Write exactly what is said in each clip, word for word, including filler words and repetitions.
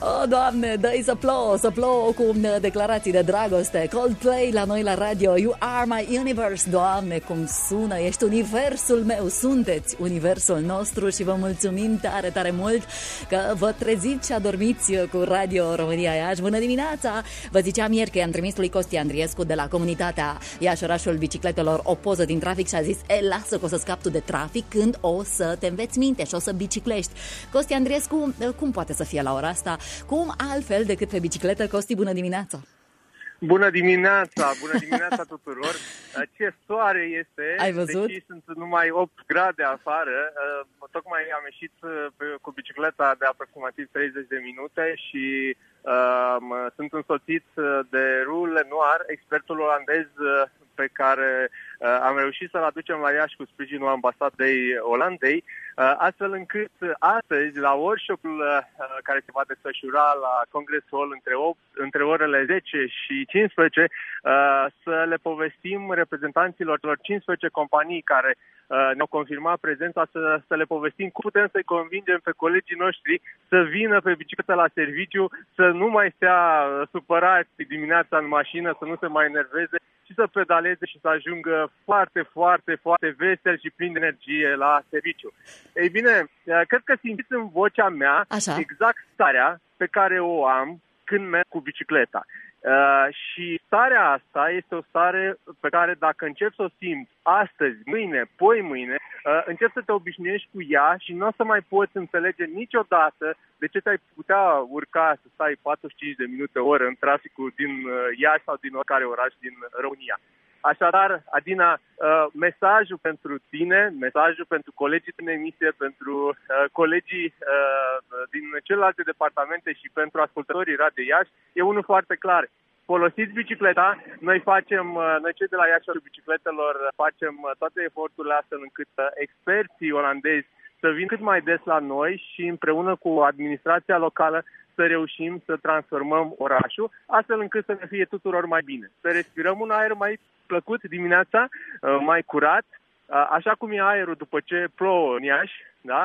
Oh, Doamne, dă-i să plouă, să plouă cu declarații de dragoste. Coldplay la noi la radio. You are my universe. Doamne, cum sună, ești universul meu. Sunteți universul nostru și vă mulțumim tare, tare mult că vă treziți și adormiți cu Radio România Iași. Bună dimineața! Vă ziceam ieri că i-am trimis lui Costi Andriescu de la comunitatea Iași, orașul bicicletelor, o poză din trafic și a zis: e, lasă că o să scap tu de trafic când o să te înveți minte și o să biciclești. Costi Andriescu, cum poate să fie la ora asta? Cum altfel decât pe bicicletă? Costi, bună dimineața! Bună dimineața! Bună dimineața tuturor! Ce soare este! Ai văzut? Deși sunt numai opt grade afară. Tocmai am ieșit cu bicicleta de aproximativ treizeci de minute și uh, sunt însoțit de Roel Lenoir, expertul olandez pe care uh, am reușit să-l aducem la Iași cu sprijinul ambasadei Olandei, uh, astfel încât astăzi, la workshop-ul uh, care se va desfășura la Congress Hall între, opt, între orele zece și cincisprezece, uh, să le povestim reprezentanților celor cincisprezece companii care uh, ne-au confirmat prezența, să, să le povestim cum putem să-i convingem pe colegii noștri să vină pe bicicletă la serviciu, să nu mai stea uh, supărați dimineața în mașină, să nu se mai enerveze și să pedaleze și să ajungă foarte, foarte, foarte vesel și plin de energie la serviciu. Ei bine, cred că simțiți în vocea mea Așa. exact starea pe care o am când merg cu bicicleta. Uh, și starea asta este o stare pe care dacă începi să o simți astăzi, mâine, poi mâine, uh, începi să te obișnuiești cu ea și nu o să mai poți înțelege niciodată de ce te-ai putea urca să stai patruzeci și cinci de minute, o oră în traficul din uh, Iași sau din oricare oraș din România. Așadar, Adina, uh, mesajul pentru tine, mesajul pentru colegii din emisie, pentru uh, colegii uh, din celelalte departamente și pentru ascultătorii Radio Iași, e unul foarte clar. Folosiți bicicleta, noi facem, uh, noi cei de la Iași Bicicletelor facem uh, toate eforturile astfel încât uh, experții olandezi să vină cât mai des la noi și împreună cu administrația locală să reușim să transformăm orașul, astfel încât să ne fie tuturor mai bine. Să respirăm un aer mai plăcut dimineața, mai curat, așa cum e aerul după ce plouă în Iași, da?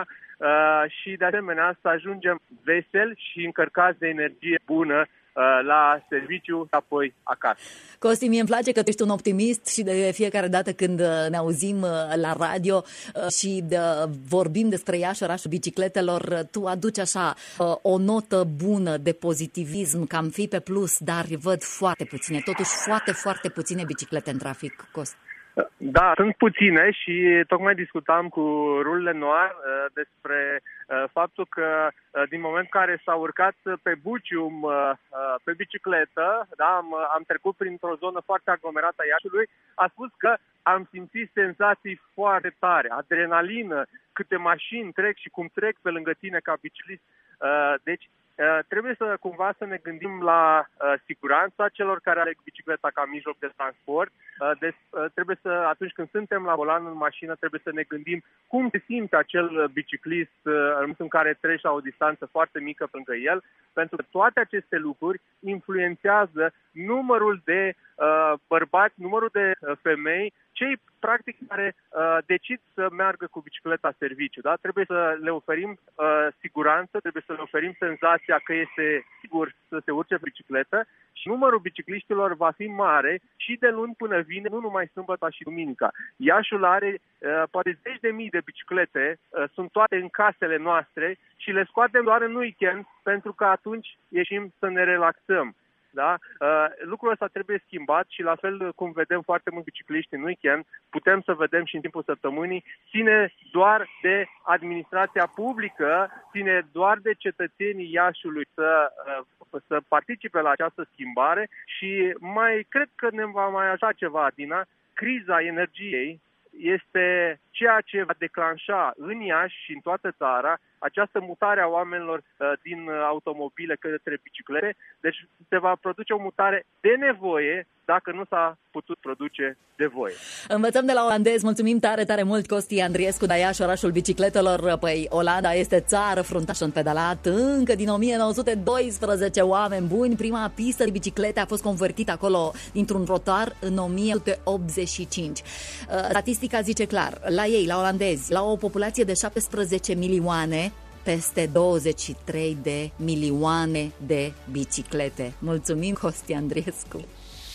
Și de asemenea să ajungem veseli și încărcați de energie bună la serviciu, apoi acasă. Costi, mie îmi place că tu ești un optimist și de fiecare dată când ne auzim la radio și de, vorbim despre Iași, orașul bicicletelor, tu aduci așa o notă bună de pozitivism, cam fi pe plus, dar văd foarte puține, totuși foarte, foarte puține biciclete în trafic, Costi. Da, sunt puține și tocmai discutam cu Roel Lenoir uh, despre uh, faptul că uh, din moment în care s-a urcat pe Bucium uh, pe bicicletă, da, am, am trecut printr-o zonă foarte aglomerată a Iașiului, a spus că am simțit senzații foarte tare, adrenalină, câte mașini trec și cum trec pe lângă tine ca biciclist. Uh, deci Uh, trebuie să cumva să ne gândim la uh, siguranța celor care aleg bicicleta ca mijloc de transport. Uh, deci, uh, trebuie să, atunci când suntem la volan în mașină, trebuie să ne gândim cum se simte acel biciclist uh, în momentul în care treci la o distanță foarte mică lângă el, pentru că toate aceste lucruri influențează numărul de uh, bărbați, numărul de uh, femei, cei practic care uh, decid să meargă cu bicicleta serviciu. Da? Trebuie să le oferim uh, siguranță, trebuie să le oferim senzația că este sigur să se urce pe bicicletă și numărul bicicliștilor va fi mare și de luni până vineri, nu numai sâmbătă și duminica. Iașul are uh, poate zeci de mii de biciclete, uh, sunt toate în casele noastre și le scoatem doar în weekend pentru că atunci ieșim să ne relaxăm. Da? Uh, lucrul ăsta trebuie schimbat și la fel cum vedem foarte mulți bicicliști în weekend, putem să vedem și în timpul săptămânii, ține doar de administrația publică, ține doar de cetățenii Iașiului să, uh, să participe la această schimbare și mai cred că ne va mai ajuta ceva, Adina, criza energiei este ceea ce va declanșa în Iași și în toată țara această mutare a oamenilor uh, din automobile către biciclete. Deci se va produce o mutare de nevoie dacă nu s-a putut produce de voie. Învățăm de la olandez. Mulțumim tare, tare mult, Costi Andriescu, de Iași, orașul bicicletelor. Păi, Olanda este țară fruntașă în pedalat încă din o mie nouă sute doisprezece, oameni buni. Prima pistă de biciclete a fost convertită acolo dintr-un rotar în o mie nouă sute optzeci și cinci. Statistica zice clar, la ei, la olandezi, la o populație de șaptesprezece milioane, peste douăzeci și trei de milioane de biciclete. Mulțumim, Costi Andriescu!